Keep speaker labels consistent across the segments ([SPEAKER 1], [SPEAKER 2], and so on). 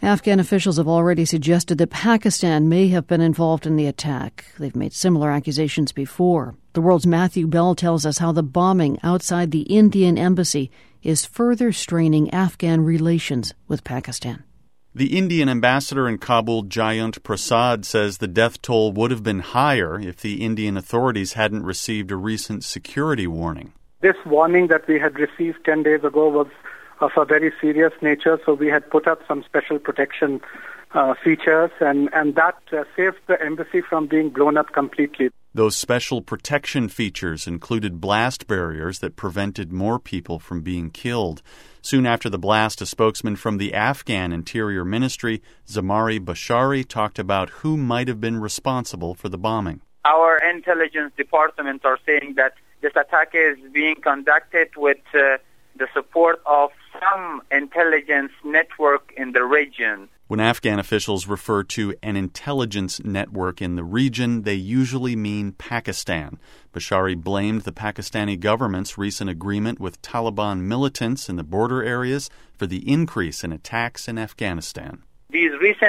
[SPEAKER 1] Afghan officials have already suggested that Pakistan may have been involved in the attack. They've made similar accusations before. The World's Matthew Bell tells us how the bombing outside the Indian embassy is further straining Afghan relations with Pakistan.
[SPEAKER 2] The Indian ambassador in Kabul, Jayant Prasad, says the death toll would have been higher if the Indian authorities hadn't received a recent security warning.
[SPEAKER 3] This warning that we had received 10 days ago was of a very serious nature, so we had put up some special protection features, and that saved the embassy from being blown up completely.
[SPEAKER 2] Those special protection features included blast barriers that prevented more people from being killed. Soon after the blast, a spokesman from the Afghan Interior Ministry, Zamari Bashari, talked about who might have been responsible for the bombing.
[SPEAKER 4] Our intelligence departments are saying that this attack is being conducted with the support of some intelligence network in the region.
[SPEAKER 2] When Afghan officials refer to an intelligence network in the region, they usually mean Pakistan. Bashari blamed the Pakistani government's recent agreement with Taliban militants in the border areas for the increase in attacks in Afghanistan.
[SPEAKER 4] These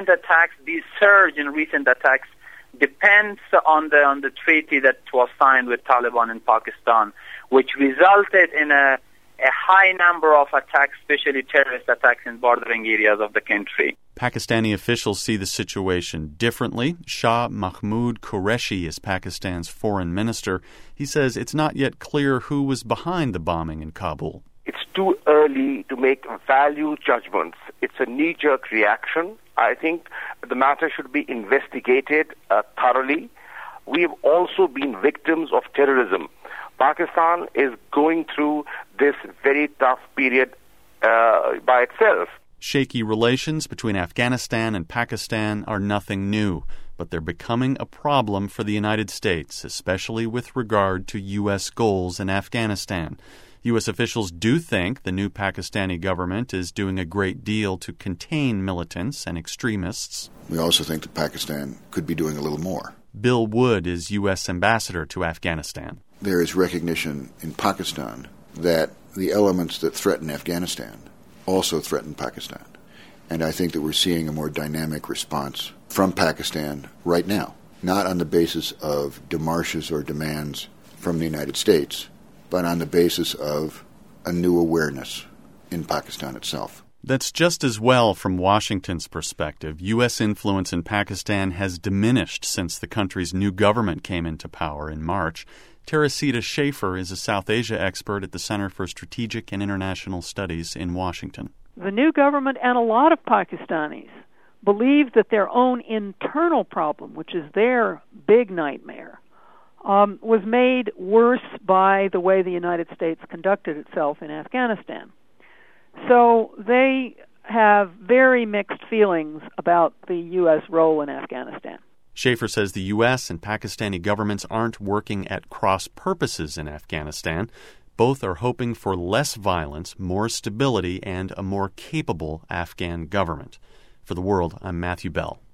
[SPEAKER 4] surge in recent attacks depends on the treaty that was signed with Taliban in Pakistan, which resulted in a high number of attacks, especially terrorist attacks in bordering areas of the country.
[SPEAKER 2] Pakistani officials see the situation differently. Shah Mahmood Qureshi is Pakistan's foreign minister. He says it's not yet clear who was behind the bombing in Kabul.
[SPEAKER 5] It's too early to make value judgments. It's a knee-jerk reaction. I think the matter should be investigated thoroughly. We have also been victims of terrorism. Pakistan is going through this very tough period by itself.
[SPEAKER 2] Shaky relations between Afghanistan and Pakistan are nothing new, but they're becoming a problem for the United States, especially with regard to U.S. goals in Afghanistan. U.S. officials do think the new Pakistani government is doing a great deal to contain militants and extremists.
[SPEAKER 6] We also think that Pakistan could be doing a little more.
[SPEAKER 2] Bill Wood is U.S. ambassador to Afghanistan.
[SPEAKER 6] There is recognition in Pakistan that the elements that threaten Afghanistan also threaten Pakistan. And I think that we're seeing a more dynamic response from Pakistan right now, not on the basis of demarches or demands from the United States, but on the basis of a new awareness in Pakistan itself.
[SPEAKER 2] That's just as well from Washington's perspective. U.S. influence in Pakistan has diminished since the country's new government came into power in March. Teresita Schaefer is a South Asia expert at the Center for Strategic and International Studies in Washington.
[SPEAKER 7] The new government and a lot of Pakistanis believe that their own internal problem, which is their big nightmare, was made worse by the way the United States conducted itself in Afghanistan. So they have very mixed feelings about the U.S. role in Afghanistan.
[SPEAKER 2] Schaefer says the U.S. and Pakistani governments aren't working at cross purposes in Afghanistan. Both are hoping for less violence, more stability, and a more capable Afghan government. For The World, I'm Matthew Bell.